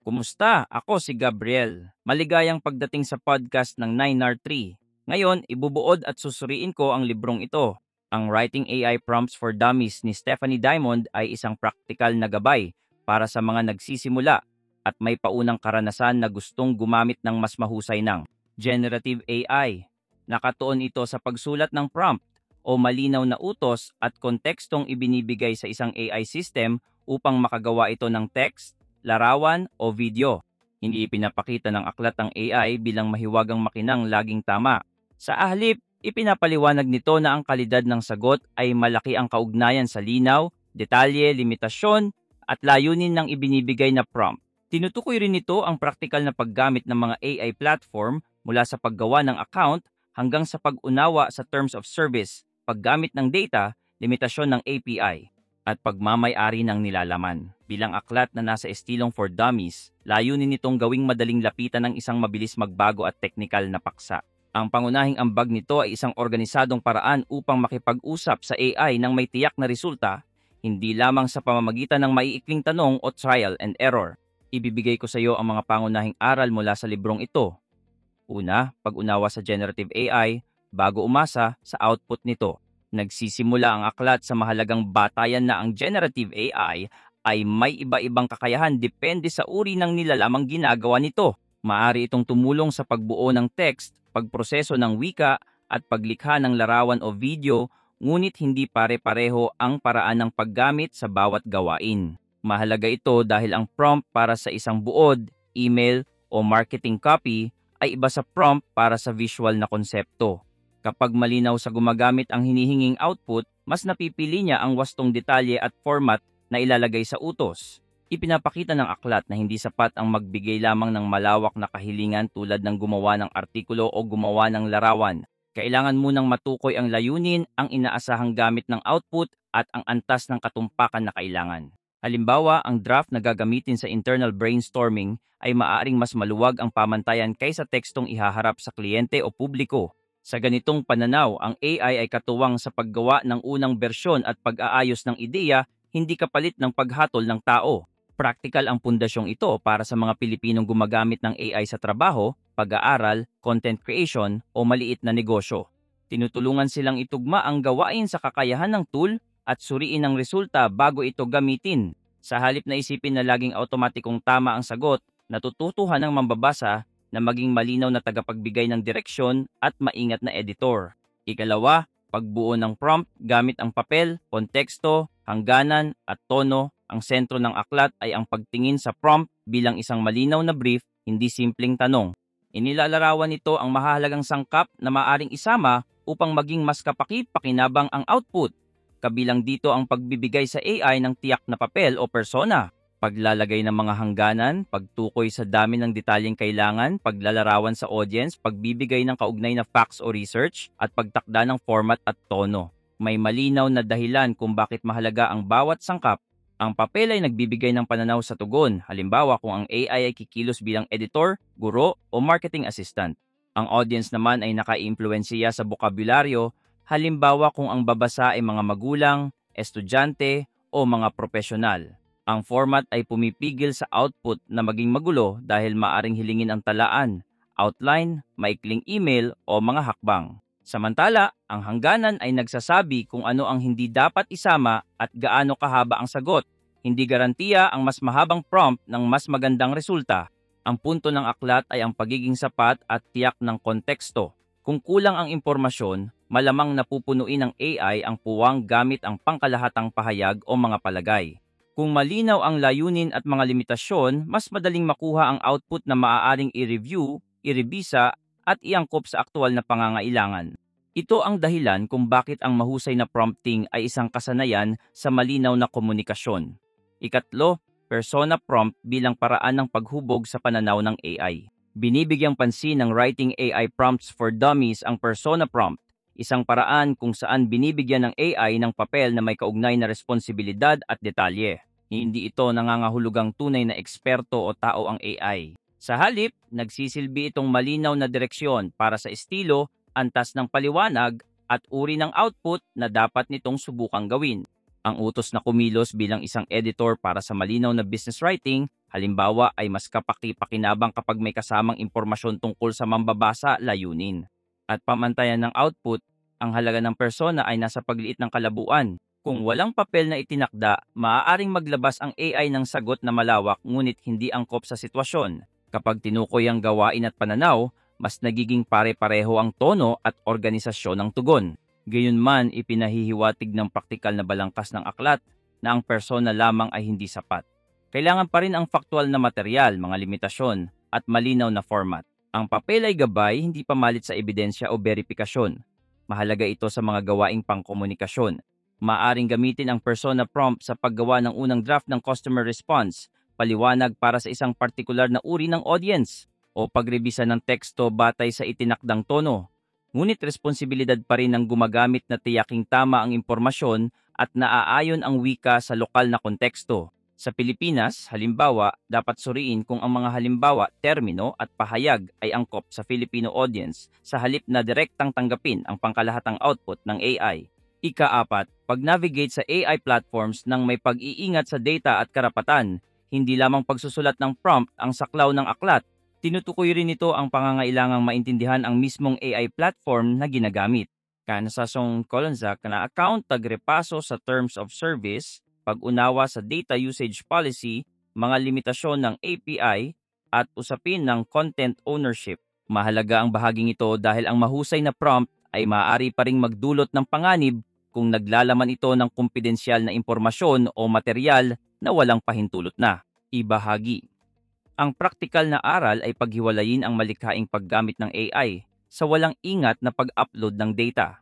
Kumusta? Ako si Gabriel. Maligayang pagdating sa podcast ng 9R3. Ngayon, ibubuod at susuriin ko ang librong ito. Ang Writing AI Prompts for Dummies ni Stephanie Diamond ay isang praktikal na gabay para sa mga nagsisimula at may paunang karanasan na gustong gumamit ng mas mahusay ng generative AI. Nakatuon ito sa pagsulat ng prompt o malinaw na utos at kontekstong ibinibigay sa isang AI system upang makagawa ito ng text, larawan o video. Hindi ipinapakita ng aklat ang AI bilang mahiwagang makinang laging tama. Sa halip, ipinapaliwanag nito na ang kalidad ng sagot ay malaki ang kaugnayan sa linaw, detalye, limitasyon, at layunin ng ibinibigay na prompt. Tinutukoy rin nito ang praktikal na paggamit ng mga AI platform mula sa paggawa ng account hanggang sa pag-unawa sa terms of service, paggamit ng data, limitasyon ng API at pagmamay-ari ng nilalaman. Bilang aklat na nasa estilong for dummies, layunin nitong gawing madaling lapitan ng isang mabilis magbago at teknikal na paksa. Ang pangunahing ambag nito ay isang organisadong paraan upang makipag-usap sa AI ng may tiyak na resulta, hindi lamang sa pamamagitan ng maiikling tanong o trial and error. Ibibigay ko sa iyo ang mga pangunahing aral mula sa librong ito. Una, pag-unawa sa generative AI bago umasa sa output nito. Nagsisimula ang aklat sa mahalagang batayan na ang generative AI ay may iba-ibang kakayahan depende sa uri ng nilalamang ginagawa nito. Maari itong tumulong sa pagbuo ng text, pagproseso ng wika, at paglikha ng larawan o video, ngunit hindi pare-pareho ang paraan ng paggamit sa bawat gawain. Mahalaga ito dahil ang prompt para sa isang buod, email, o marketing copy ay iba sa prompt para sa visual na konsepto. Kapag malinaw sa gumagamit ang hinihinging output, mas napipili niya ang wastong detalye at format na ilalagay sa utos. Ipinapakita ng aklat na hindi sapat ang magbigay lamang ng malawak na kahilingan tulad ng gumawa ng artikulo o gumawa ng larawan. Kailangan munang matukoy ang layunin, ang inaasahang gamit ng output at ang antas ng katumpakan na kailangan. Halimbawa, ang draft na gagamitin sa internal brainstorming ay maaaring mas maluwag ang pamantayan kaysa tekstong ihaharap sa kliyente o publiko. Sa ganitong pananaw, ang AI ay katuwang sa paggawa ng unang bersyon at pag-aayos ng ideya, hindi kapalit ng paghatol ng tao. Praktikal ang pundasyong ito para sa mga Pilipinong gumagamit ng AI sa trabaho, pag-aaral, content creation o maliit na negosyo. Tinutulungan silang itugma ang gawain sa kakayahan ng tool at suriin ang resulta bago ito gamitin. Sa halip na isipin na laging automatikong tama ang sagot, natututuhan ng mambabasa na maging malinaw na tagapagbigay ng direksyon at maingat na editor. Ikalawa, pagbuo ng prompt gamit ang papel, konteksto, hangganan at tono. Ang sentro ng aklat ay ang pagtingin sa prompt bilang isang malinaw na brief, hindi simpleng tanong. Inilalarawan nito ang mahalagang sangkap na maaring isama upang maging mas kapaki-pakinabang ang output. Kabilang dito ang pagbibigay sa AI ng tiyak na papel o persona, paglalagay ng mga hangganan, pagtukoy sa dami ng detalyeng kailangan, paglalarawan sa audience, pagbibigay ng kaugnay na facts o research, at pagtakda ng format at tono. May malinaw na dahilan kung bakit mahalaga ang bawat sangkap. Ang papel ay nagbibigay ng pananaw sa tugon, halimbawa kung ang AI ay kikilos bilang editor, guro, o marketing assistant. Ang audience naman ay naka-impluwensiya sa bokabularyo, halimbawa kung ang babasa ay mga magulang, estudyante, o mga profesional. Ang format ay pumipigil sa output na maging magulo dahil maaring hilingin ang talaan, outline, maikling email o mga hakbang. Samantala, ang hangganan ay nagsasabi kung ano ang hindi dapat isama at gaano kahaba ang sagot. Hindi garantiya ang mas mahabang prompt ng mas magandang resulta. Ang punto ng aklat ay ang pagiging sapat at tiyak ng konteksto. Kung kulang ang impormasyon, malamang napupunuin ng AI ang puwang gamit ang pangkalahatang pahayag o mga palagay. Kung malinaw ang layunin at mga limitasyon, mas madaling makuha ang output na maaaring i-review, irebisa, at iangkop sa aktual na pangangailangan. Ito ang dahilan kung bakit ang mahusay na prompting ay isang kasanayan sa malinaw na komunikasyon. Ikatlo, persona prompt bilang paraan ng paghubog sa pananaw ng AI. Binibigyang pansin ng Writing AI Prompts for Dummies ang persona prompt, isang paraan kung saan binibigyan ng AI ng papel na may kaugnay na responsibilidad at detalye. Hindi ito nangangahulugang tunay na eksperto o tao ang AI. Sa halip, nagsisilbi itong malinaw na direksyon para sa estilo, antas ng paliwanag, at uri ng output na dapat nitong subukang gawin. Ang utos na kumilos bilang isang editor para sa malinaw na business writing, halimbawa ay mas kapaki-pakinabang kapag may kasamang impormasyon tungkol sa mambabasa layunin. At pamantayan ng output, ang halaga ng persona ay nasa pagliit ng kalabuan. Kung walang papel na itinakda, maaaring maglabas ang AI ng sagot na malawak ngunit hindi angkop sa sitwasyon. Kapag tinukoy ang gawain at pananaw, mas nagiging pare-pareho ang tono at organisasyon ng tugon. Gayunman, ipinahihiwatig ng praktikal na balangkas ng aklat na ang persona lamang ay hindi sapat. Kailangan pa rin ang faktual na material, mga limitasyon, at malinaw na format. Ang papel ay gabay, hindi pamalit sa ebidensya o verifikasyon. Mahalaga ito sa mga gawaing pangkomunikasyon. Maaring gamitin ang persona prompt sa paggawa ng unang draft ng customer response, paliwanag para sa isang partikular na uri ng audience, o pagrebisa ng teksto batay sa itinakdang tono. Ngunit responsibilidad pa rin ng gumagamit na tiyaking tama ang impormasyon at naaayon ang wika sa lokal na konteksto. Sa Pilipinas, halimbawa, dapat suriin kung ang mga halimbawa, termino at pahayag ay angkop sa Filipino audience sa halip na direktang tanggapin ang pangkalahatang output ng AI. Ika-4, pag-navigate sa AI platforms nang may pag-iingat sa data at karapatan, hindi lamang pagsusulat ng prompt ang saklaw ng aklat, tinutukoy rin ito ang pangangailangang maintindihan ang mismong AI platform na ginagamit. Kanasasong Kolonzak na account tagrepaso sa terms of service, pag-unawa sa data usage policy, mga limitasyon ng API, at usapin ng content ownership. Mahalaga ang bahaging ito dahil ang mahusay na prompt ay maaari pa ring magdulot ng panganib kung naglalaman ito ng kumpidensyal na impormasyon o material na walang pahintulot na. Ibahagi. Ang praktikal na aral ay paghiwalayin ang malikhaing paggamit ng AI sa walang ingat na pag-upload ng data.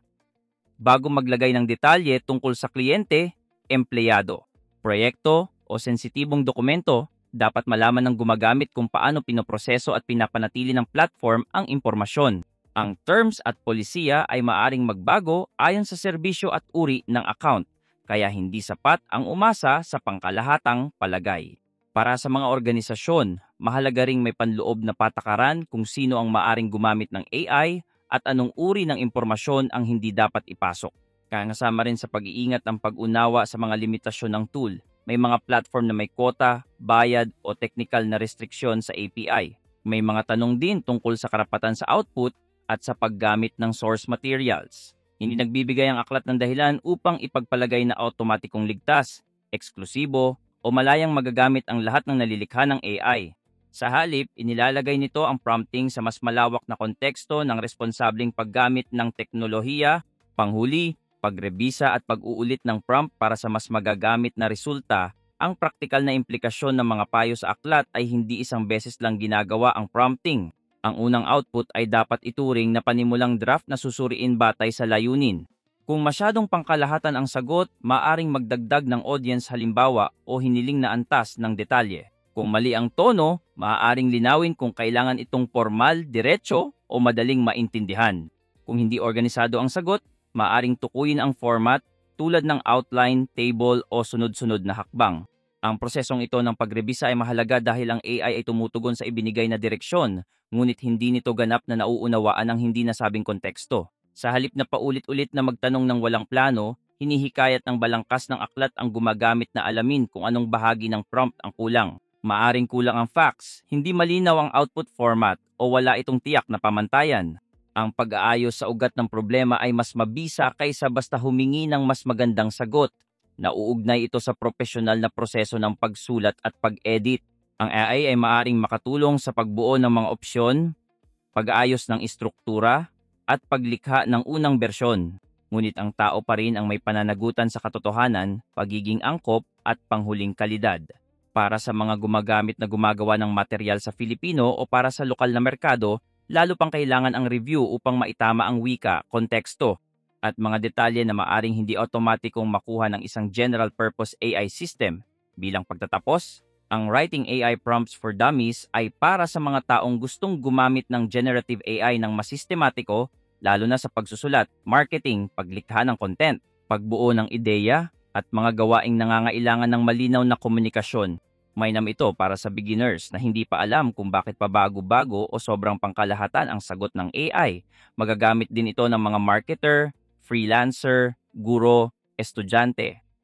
Bago maglagay ng detalye tungkol sa kliyente, empleyado, proyekto o sensitibong dokumento, dapat malaman ng gumagamit kung paano pinoproseso at pinapanatili ng platform ang impormasyon. Ang terms at polisiya ay maaring magbago ayon sa serbisyo at uri ng account, kaya hindi sapat ang umasa sa pangkalahatang palagay. Para sa mga organisasyon, mahalaga ring may panloob na patakaran kung sino ang maaring gumamit ng AI at anong uri ng impormasyon ang hindi dapat ipasok. Kaya kasama rin sa pag-iingat ang pag-unawa sa mga limitasyon ng tool. May mga platform na may quota, bayad o technical na restriksyon sa API. May mga tanong din tungkol sa karapatan sa output at sa paggamit ng source materials. Hindi nagbibigay ang aklat ng dahilan upang ipagpalagay na automatikong ligtas, eksklusibo, o malayang magagamit ang lahat ng nalilikha ng AI. Sa halip, inilalagay nito ang prompting sa mas malawak na konteksto ng responsableng paggamit ng teknolohiya, panghuli, pagrebisa at pag-uulit ng prompt para sa mas magagamit na resulta. Ang praktikal na implikasyon ng mga payo sa aklat ay hindi isang beses lang ginagawa ang prompting. Ang unang output ay dapat ituring na panimulang draft na susuriin batay sa layunin. Kung masyadong pangkalahatan ang sagot, maaring magdagdag ng audience halimbawa o hiniling na antas ng detalye. Kung mali ang tono, maaaring linawin kung kailangan itong formal, diretso o madaling maintindihan. Kung hindi organisado ang sagot, maaring tukuyin ang format tulad ng outline, table o sunod-sunod na hakbang. Ang prosesong ito ng pagrebisa ay mahalaga dahil ang AI ay tumutugon sa ibinigay na direksyon, ngunit hindi nito ganap na nauunawaan ang hindi nasabing konteksto. Sa halip na paulit-ulit na magtanong ng walang plano, hinihikayat ng balangkas ng aklat ang gumagamit na alamin kung anong bahagi ng prompt ang kulang. Maaring kulang ang facts, hindi malinaw ang output format, o wala itong tiyak na pamantayan. Ang pag-aayos sa ugat ng problema ay mas mabisa kaysa basta humingi ng mas magandang sagot. Nauugnay ito sa profesional na proseso ng pagsulat at pag-edit. Ang AI ay maaaring makatulong sa pagbuo ng mga opsyon, pag-aayos ng istruktura, at paglikha ng unang bersyon. Ngunit ang tao pa rin ang may pananagutan sa katotohanan, pagiging angkop at panghuling kalidad. Para sa mga gumagamit na gumagawa ng material sa Filipino o para sa lokal na merkado, lalo pang kailangan ang review upang maitama ang wika, konteksto, at mga detalye na maaring hindi otomatikong makuha ng isang general-purpose AI system. Bilang pagtatapos, ang Writing AI Prompts for Dummies ay para sa mga taong gustong gumamit ng generative AI ng mas sistematiko, lalo na sa pagsusulat, marketing, paglikha ng content, pagbuo ng ideya, at mga gawaing nangangailangan ng malinaw na komunikasyon. Mainam ito para sa beginners na hindi pa alam kung bakit pabago-bago o sobrang pangkalahatan ang sagot ng AI. Magagamit din ito ng mga marketer, freelancer, guro, estudyante.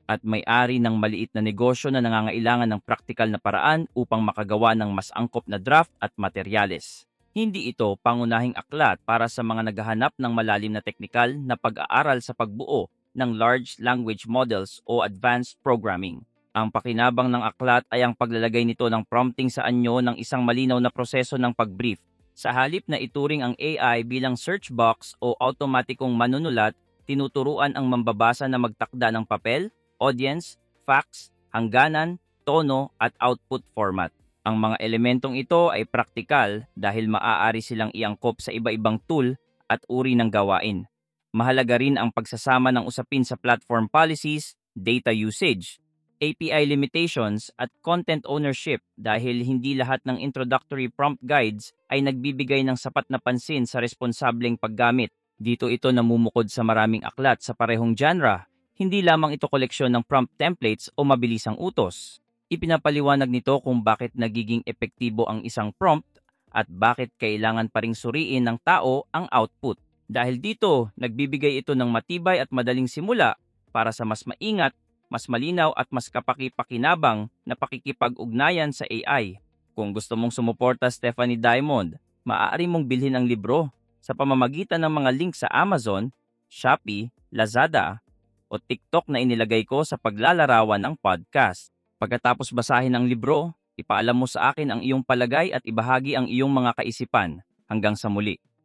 at may-ari ng maliit na negosyo na nangangailangan ng praktikal na paraan upang makagawa ng mas angkop na draft at materyales. Hindi ito pangunahing aklat para sa mga naghahanap ng malalim na teknikal na pag-aaral sa pagbuo ng large language models o advanced programming. Ang pakinabang ng aklat ay ang paglalagay nito ng prompting sa anyo ng isang malinaw na proseso ng pag-brief. Sa halip na ituring ang AI bilang search box o automatikong manunulat, tinuturuan ang mambabasa na magtakda ng papel, audience, facts, hangganan, tono at output format. Ang mga elementong ito ay praktikal dahil maaari silang iangkop sa iba-ibang tool at uri ng gawain. Mahalaga rin ang pagsasama ng usapin sa platform policies, data usage, API limitations at content ownership dahil hindi lahat ng introductory prompt guides ay nagbibigay ng sapat na pansin sa responsableng paggamit. Dito ito namumukod sa maraming aklat sa parehong genre, hindi lamang ito koleksyon ng prompt templates o mabilisang utos. Ipinapaliwanag nito kung bakit nagiging epektibo ang isang prompt at bakit kailangan pa ring suriin ng tao ang output. Dahil dito, nagbibigay ito ng matibay at madaling simula para sa mas maingat, mas malinaw at mas kapaki-pakinabang na pakikipag-ugnayan sa AI. Kung gusto mong sumuporta Stephanie Diamond, maaari mong bilhin ang libro sa pamamagitan ng mga link sa Amazon, Shopee, Lazada o TikTok na inilagay ko sa paglalarawan ng podcast. Pagkatapos basahin ang libro, ipaalam mo sa akin ang iyong palagay at ibahagi ang iyong mga kaisipan. Hanggang sa muli.